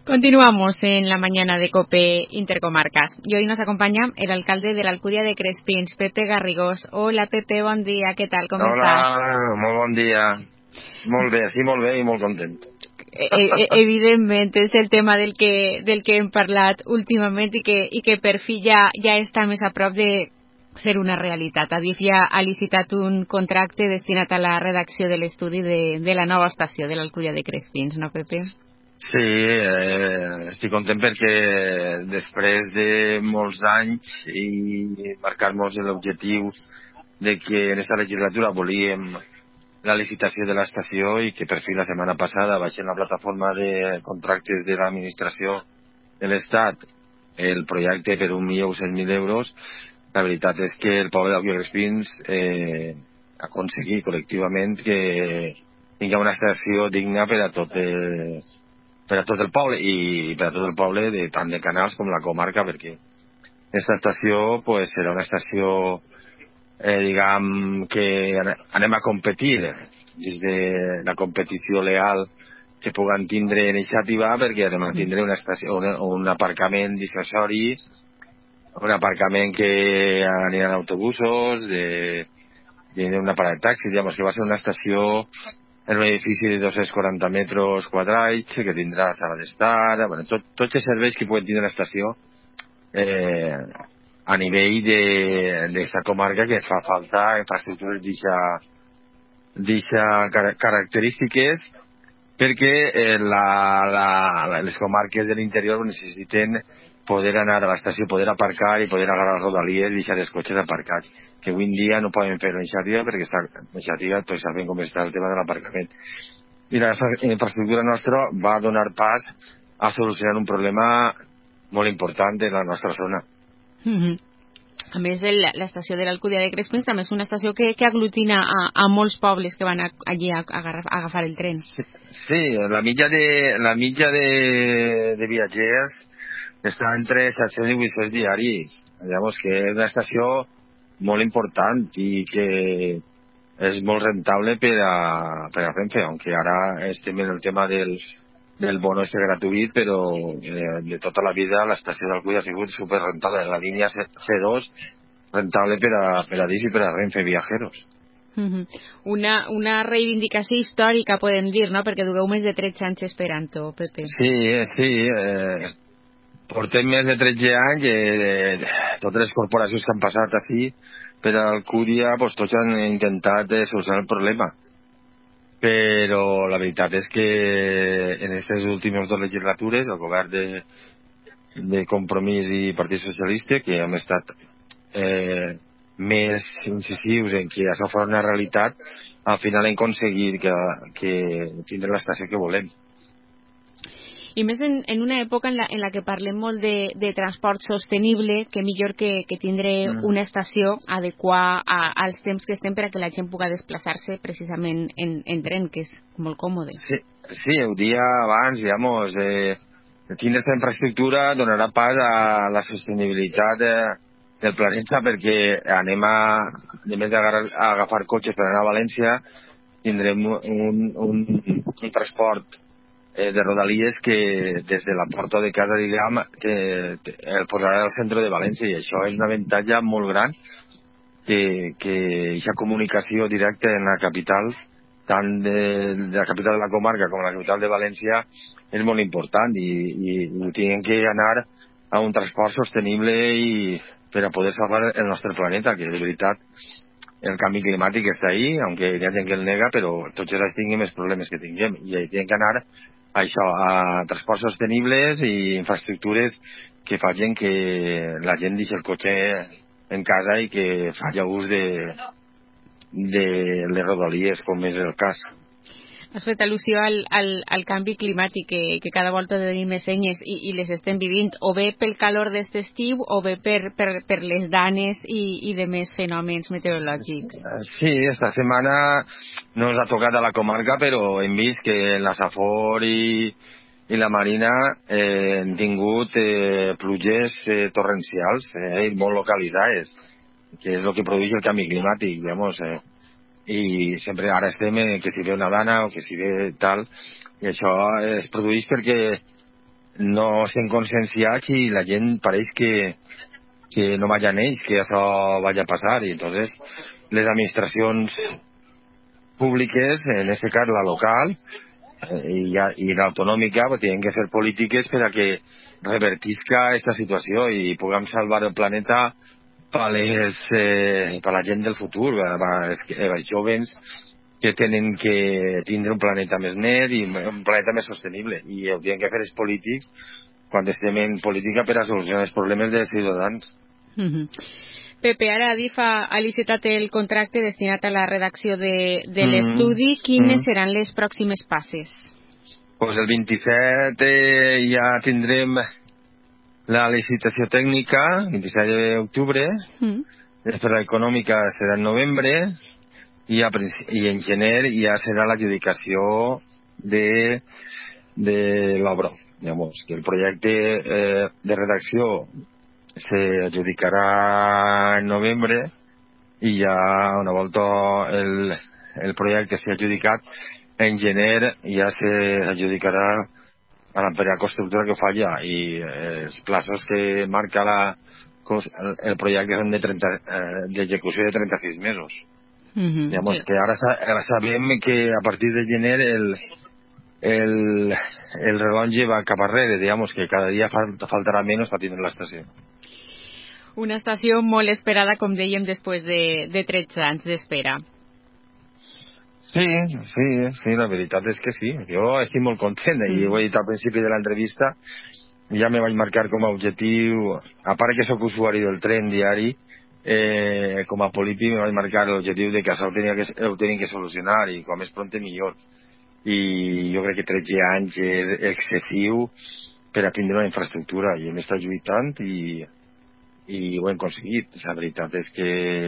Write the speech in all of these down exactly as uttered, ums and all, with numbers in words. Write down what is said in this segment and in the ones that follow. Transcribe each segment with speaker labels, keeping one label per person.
Speaker 1: Continuamos en la mañana de COPE Intercomarcas y hoy nos acompaña el alcalde de la Alcúdia de Crespins, Pepe Garrigós. Hola Pepe, bon dia, què tal, com
Speaker 2: Hola,
Speaker 1: estàs?
Speaker 2: Hola, molt bon dia. Molt bé, sí, molt bé i molt content.
Speaker 1: E -e Evidentment, és el tema del que, del que hem parlat últimament i que, i que per fi ja, ja està més a prop de ser una realitat. Adif ja ha licitat un contracte destinat a la redacció de l'estudi de, de la nova estació de l'Alcúdia de Crespins, no Pepe?
Speaker 2: Sí, eh, estic content perquè després de molts anys i marcar-nos l'objectiu de que en aquesta legislatura volíem la licitació de l'estació i que per fi la setmana passada vaig en la plataforma de contractes de l'administració de l'Estat el projecte per un milió cent mil euros. La veritat és que el poble d'Alcúdia de Crespins eh, ha aconseguit col·lectivament que tingui una estació digna per a tot el, per a tot el poble i per a tot el poble de tant de Canals com la comarca, perquè aquesta estació pues, serà una estació eh, diguem que anem a competir des de la competició leal que puguem tindre en iniciativa, perquè anem a tindre una estació, un, un aparcament dissuasori, un aparcament que aniran autobusos, de, de una parada de taxis, digamos, que va ser una estació en un edifici de dos-cents quaranta metres quadrats, que tindrà sala d'estar, bueno, tot, tots els serveis que puguen tindre una estació eh, a nivell d'aquesta comarca, que es fa falta infraestructures d'aquestes característiques, perquè eh, la, la, la, les comarques de l'interior necessiten poder anar a l'estació, poder aparcar i poder agarrar les rodalies i deixar els cotxes aparcats, que avui en dia no poden fer iniciativa perquè està iniciativa, tots sabem com està el tema de l'aparcament. I la infraestructura nostra va donar pas a solucionar un problema molt important de la nostra zona.
Speaker 1: Mm-hmm. A més, l'estació de l'Alcúdia de Crespins també és una estació que, que aglutina a, a molts pobles que van a, allí a, a, a agafar el tren.
Speaker 2: Sí, sí, la mitja de, la mitja de, de viatgers està entre set-cents i vuit-cents diaris. Llavors, que és una estació molt important i que és molt rentable per a, per a Renfe, aunque ara estem en el tema del, del bono este gratuït, però eh, de tota la vida l'estació d'Alcúdia ha sigut super rentable. La línia C dos, rentable per a, per a Dix i per a Renfe Viajeros.
Speaker 1: Mm-hmm. Una, una reivindicació històrica, podem dir, no? Perquè dugueu més de tretze anys esperant-ho, Pepe.
Speaker 2: Sí, sí, eh, portem més de tretze anys, eh, totes les corporacions que han passat així, per Alcúdia, pues, tots han intentat eh, solucionar el problema. Però la veritat és que en aquestes últimes dues legislatures, el govern de, de Compromís i Partit Socialista, que hem estat eh, més incisius en que això fos una realitat, al final hem aconseguit que, que tindre l'estació que volem.
Speaker 1: I més en, en una època en la, en la que parlem molt de, de transport sostenible, que millor que, que tindre mm. una estació adequar a, als temps que estem per a que la gent pugui desplaçar-se precisament en, en tren, que és molt còmode.
Speaker 2: Sí, sí, ho dia abans, digamos, eh, tindre aquesta infraestructura donarà pas a la sostenibilitat eh, del planeta, perquè anem a, a més d'agafar cotxes per anar a València, tindrem un, un, un transport Eh, de rodalies que des de la porta de casa, diguem, que, que el posarà al centre de València, i això és un avantatge molt gran, que, que aquesta comunicació directa en la capital, tant de, de la capital de la comarca com la capital de València, és molt important, i, i, i tenen que anar a un transport sostenible i per a poder salvar el nostre planeta, que de veritat el canvi climàtic està ahí, aunque hi ha gent que el nega, però tots els tinguem els problemes que tinguem, i hi tenen que anar això, a transports sostenibles i infraestructures que facin que la gent deixi el cotxe en casa i que faci ús de, de les rodalies, com és el cas.
Speaker 1: Has fet al·lusió al, al, al canvi climàtic, que, que cada volta tenim més senyes i, i les estem vivint, o bé pel calor d'aquest estiu o bé per, per, per les danes i, i de més fenòmens meteorològics.
Speaker 2: Sí, esta setmana no ens ha tocat a la comarca, però hem vist que la Safor i, i la Marina eh, han tingut eh, pluges eh, torrencials eh, i molt localitzades, que és el que produeix el canvi climàtic, digamos, eh. I sempre ara estem en que si ve una dana o que si ve tal, i això es produeix perquè no s'han conscienciat i la gent pareix que, que no vayan ells, que això vaya a passar, i entonces les administracions públiques, en este cas la local eh, i, i l'autonòmica, pues, tienen que fer polítiques per a que revertisca esta situació i puguem salvar el planeta per les, eh, per la gent del futur, per els jovens que tenen que tindre un planeta més net i un planeta més sostenible, i ho tenen que fer els polítics quan estem en política per a solucionar els problemes dels ciutadans.
Speaker 1: Mm-hmm. Pepe, ara Adif ha, ha licitat el contracte destinat a la redacció de, de l'estudi. Mm-hmm. Quines mm-hmm. seran les pròximes passes?
Speaker 2: Pues el vint-i-set eh, ja tindrem la licitació tècnica, vint-i-set d'octubre, mm. després la econòmica serà en novembre, i, a, i en gener ja serà l'adjudicació de, de l'obra. Llavors, que el projecte eh, de redacció s'adjudicarà en novembre i ja una volta el, el projecte s'ha adjudicat, en gener ja s'adjudicarà a l'empresa constructora que fa ja, i els plaços que marca la, el projecte són de trenta, eh, d'execució de trenta-sis mesos. Mm-hmm. Llavors, que ara, ara sabem que a partir de gener el, el, el rellotge va cap arrere, digamos que cada dia falta, faltarà menys per tindre l'estació.
Speaker 1: Una estació molt esperada, com dèiem, després de, de tretze anys d'espera.
Speaker 2: Sí, sí, sí, la veritat és que sí. Jo estic molt content, mm. i ho he dit al principi de l'entrevista, ja me vaig marcar com a objectiu, a part que sóc usuari del tren diari, eh, com a polític me vaig marcar l'objectiu de que això ho tenia que, ho tenia que solucionar, i com més pront millor. I jo crec que tretze anys és excessiu per a tindre una infraestructura, i hem estat lluitant i i ho hem aconseguit. La veritat és que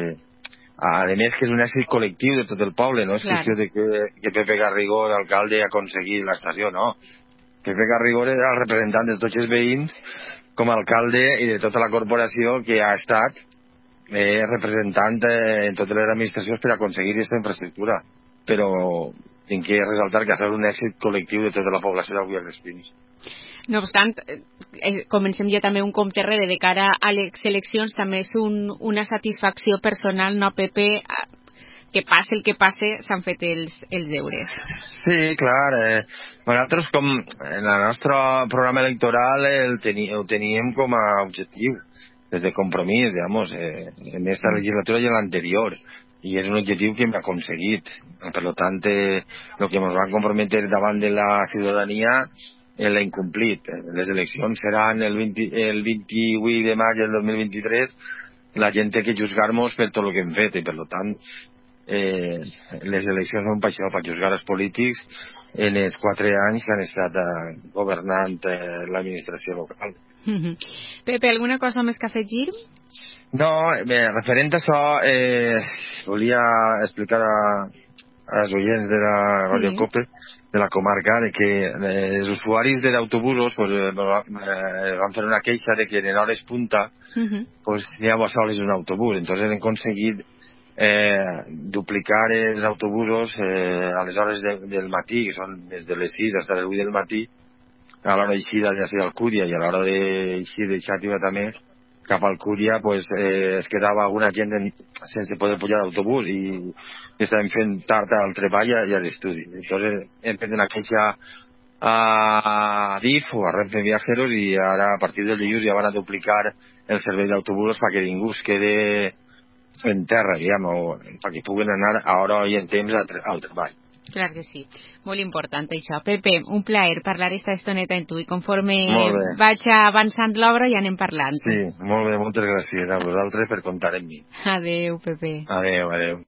Speaker 2: a més que és un èxit col·lectiu de tot el poble, no és qüestió de que, que Pepe Garrigó, l'alcalde, ha aconseguit l'estació, no. Pepe Garrigó era el representant de tots els veïns com a alcalde i de tota la corporació que ha estat eh, representant eh, en totes les administracions per aconseguir aquesta infraestructura, però tinc que ressaltar que ha estat un èxit col·lectiu de tota la població d'Avui als Pins.
Speaker 1: No obstant, eh, comencem ja també un compte rere de cara a les eleccions, també és un, una satisfacció personal, no, Pepe? Que passe el que passe, s'han fet els, els deures.
Speaker 2: Sí, clar. Eh, nosaltres, com en el nostre programa electoral, el teni, ho teníem com a objectiu, des de compromís, digamos, eh, en esta legislatura i en l'anterior, i és un objectiu que hem aconseguit. Per tant, eh, el que ens vam comprometre davant de la ciutadania l'ha incomplit. Les eleccions seran el, vint, el vint-i-vuit de maig del dos mil vint-i-tres. La gent té que juzgar-nos per tot el que hem fet, i per tant eh, les eleccions són per això, per juzgar els polítics en els quatre anys que han estat eh, governant eh, l'administració local.
Speaker 1: Mm-hmm. Pepe, alguna cosa més que afegir?
Speaker 2: No, bé, referent a això, eh, volia explicar a, als oients de la Radio sí. Cope, de la comarca, de que eh, els usuaris de autobusos pues, eh, van fer una queixa de que en hores punta uh-huh. pues, hi ha sols un autobús. Entonces hem aconseguit eh, duplicar els autobusos eh, a les hores de, del matí, que són des de les sis fins a les vuit del matí, a l'hora d'eixir de Alcúdia i a l'hora d'eixir de Xàtiva també, cap a Alcúdia, pues, eh, es quedava alguna gent en, sense poder pujar a l'autobús i estàvem fent tard al treball i a l'estudi. Entonces hem fet una queixa a DIF o a Renfe Viajeros i ara a partir del dilluns ja van a duplicar el servei d'autobusos perquè ningú es quede en terra, diguem, o perquè puguen anar a hora i en temps al treball.
Speaker 1: Clar que sí, molt important això. Pepe, un plaer parlar esta estoneta amb tu i conforme vaig avançant l'obra ja anem parlant.
Speaker 2: Sí, molt bé, moltes gràcies a vosaltres per comptar amb mi.
Speaker 1: Adeu, Pepe.
Speaker 2: Adeu, adeu.